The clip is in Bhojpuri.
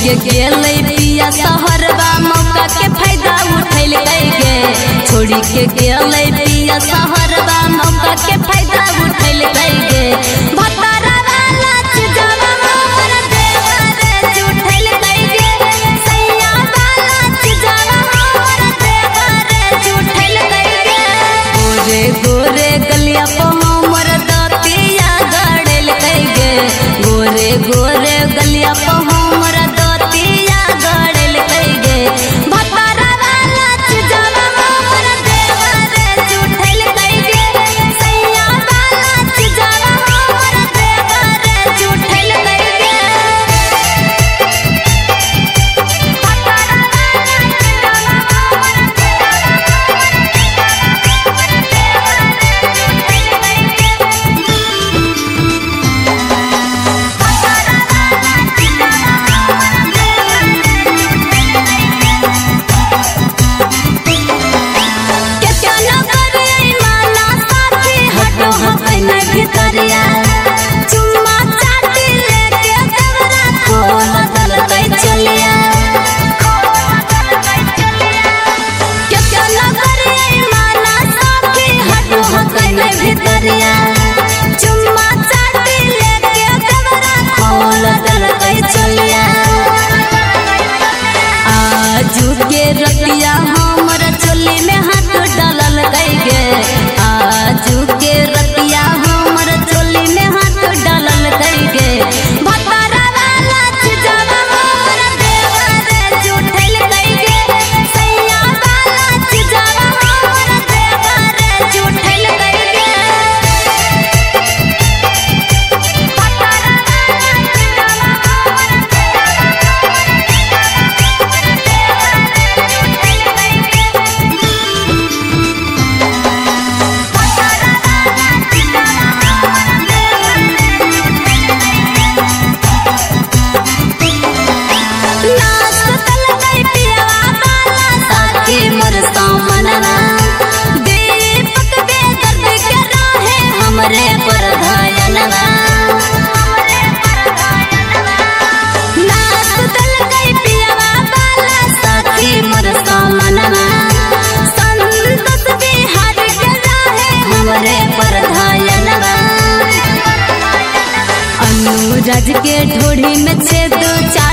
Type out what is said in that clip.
के गेले पिया शहरवा मौका के फायदा उठैल गे। छोड़ी के गेले पिया शहरवा मौका के फायदा उठैल गे। भतारा वाला चीजवा मोर देवर जुठैल गे। सैया वाला चीजवा मोर देवर जुठैल गे। गोरे गोरे गलिया पे हमर दतिया गड़ल गे। गोरे गोरे गलिया पे हमर दतिया गड़ल गे। भतारा वाला चीजवा मोर देवर जुठैल गे। सैया वाला चीजवा मोर देवर जुठैल गे। भतारा वाला चीजवा मोर भितरिया चुम्मा चाटी लेके देवरा खोल दलकै चलिया। क्या लगरिए माना साथी हटो हकने भितरिया चुम्मा चाटी लेके देवरा खोल दलकै चलिया। आजू के रतिया हमर चोली में हाथ डालल गे। आजू के रतिया हमर चोली में हाथ डालल गे। भतारा वाला चीजवा मोर देवर जुठैल गे। सैया वाला चीजवा मोर देवर जुठैल गे। भतारा वाला चीजवा मोर हमरे परधायनवा नाच दलकै पियवा बाला साथी मोर सामनवा। संतोष बिहार के रहे हमरे परधायनवा। अनुराज के ढोढ़ी में छेद